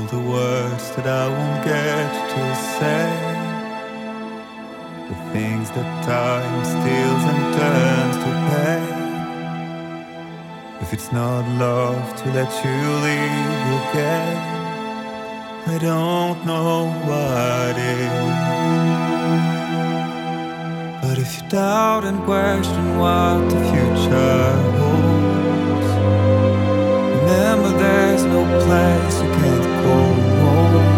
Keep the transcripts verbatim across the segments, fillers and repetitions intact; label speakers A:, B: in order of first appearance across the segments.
A: the words that I won't get to say, the things that time steals and turns to pain. If it's not love to let you leave again, I don't know what is. But if you doubt and question what the future holds, remember there's no place you can't go home.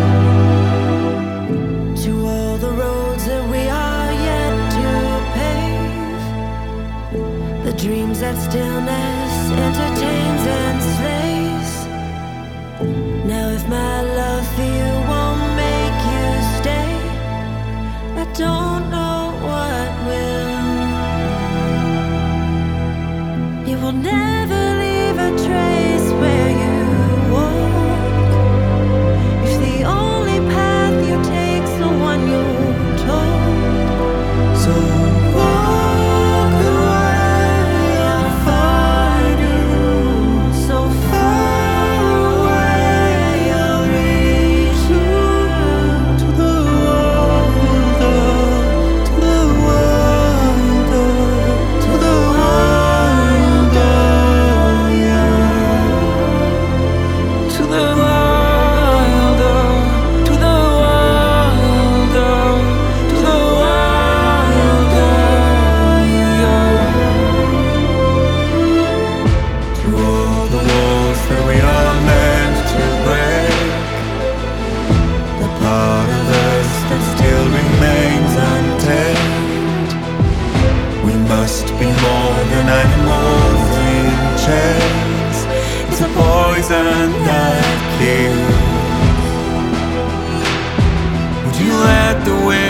B: To all the roads that we are yet to pave, the dreams that stillness entertains and slays. Now if my love for you won't make you stay, I don't know what will. You will never leave a trace where you walk, if the only path you take's the one you're told.
A: So walk away, I'll find you.
B: So far away, I'll reach you.
A: To the world, to the world, to the world, yeah. To the world, to the world, to the world, yeah. To all the walls that we are meant to break, the part of us that still remains untamed. We must be more than animals in chains. It's a poison that kills. Would you let the wind